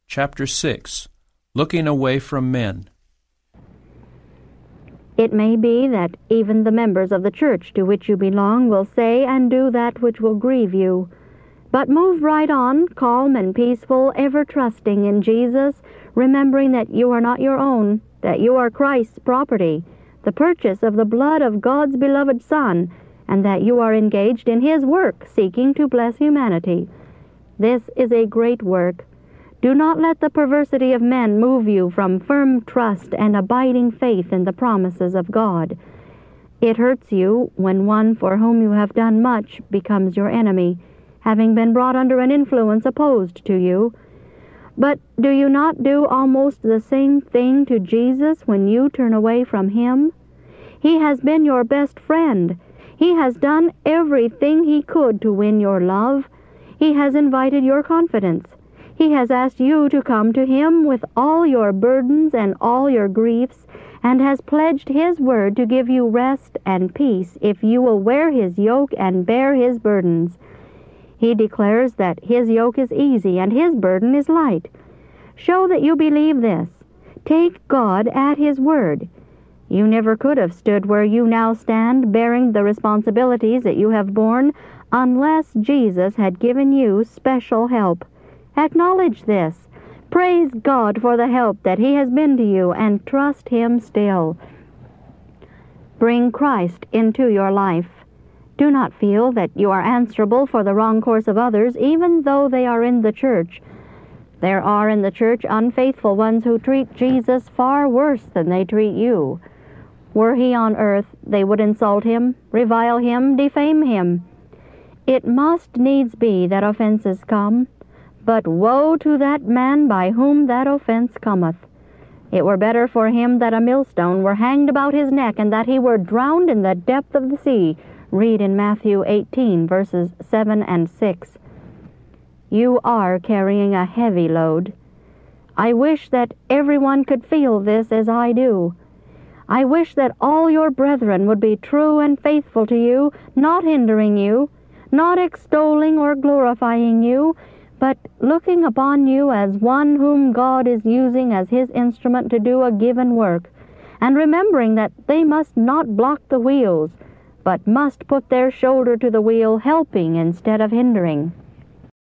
Chapter 6. Looking Away from Men. It may be that even the members of the church to which you belong will say and do that which will grieve you. But move right on, calm and peaceful, ever trusting in Jesus, remembering that you are not your own, that you are Christ's property, the purchase of the blood of God's beloved Son, and that you are engaged in His work, seeking to bless humanity. This is a great work. Do not let the perversity of men move you from firm trust and abiding faith in the promises of God. It hurts you when one for whom you have done much becomes your enemy, having been brought under an influence opposed to you. But do you not do almost the same thing to Jesus when you turn away from Him? He has been your best friend. He has done everything He could to win your love. He has invited your confidence. He has asked you to come to Him with all your burdens and all your griefs, and has pledged His word to give you rest and peace if you will wear His yoke and bear His burdens. He declares that His yoke is easy and His burden is light. Show that you believe this. Take God at His word. You never could have stood where you now stand, bearing the responsibilities that you have borne, unless Jesus had given you special help. Acknowledge this. Praise God for the help that He has been to you, and trust Him still. Bring Christ into your life. Do not feel that you are answerable for the wrong course of others, even though they are in the church. There are in the church unfaithful ones who treat Jesus far worse than they treat you. Were He on earth, they would insult Him, revile Him, defame Him. It must needs be that offenses come. But woe to that man by whom that offense cometh. It were better for him that a millstone were hanged about his neck, and that he were drowned in the depth of the sea. Read in Matthew 18, verses 7 and 6. You are carrying a heavy load. I wish that everyone could feel this as I do. I wish that all your brethren would be true and faithful to you, not hindering you, not extolling or glorifying you, but looking upon you as one whom God is using as His instrument to do a given work, and remembering that they must not block the wheels, but must put their shoulder to the wheel, helping instead of hindering.